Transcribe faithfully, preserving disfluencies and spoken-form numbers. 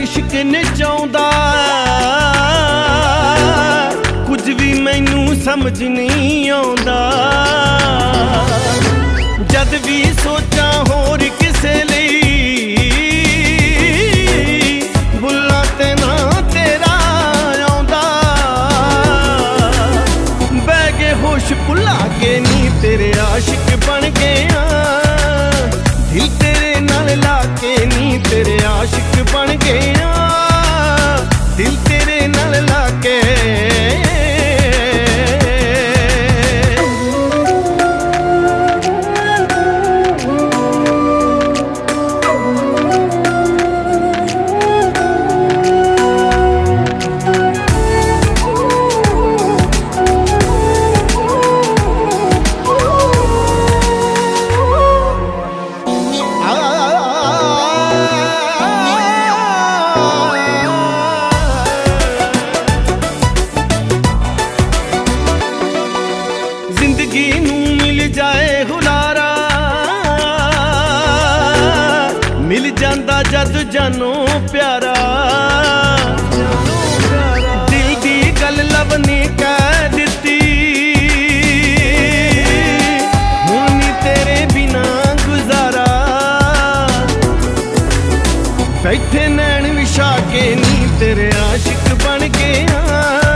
इश्क नचाउंदा कुछ भी मैनू समझ नहीं आउंदा। जद भी सोचा होर किसे लई बुल्ला ते ना तेरा आउंदा। बह गए होश भुला के नी तेरे आशिक बन गया। दिल तेरे नाल लाके नी तेरे आशिक बन गया। दिल तेरे नाल लाके जिंदगी नू मिल जाए हुलारा मिल जांदा जद जानो प्यारा। दिल दी गल लब ने कह दित्ती हुण नी तेरे बिना गुजारा। बैठे नैन विछा के नी तेरे आशिक बन गया।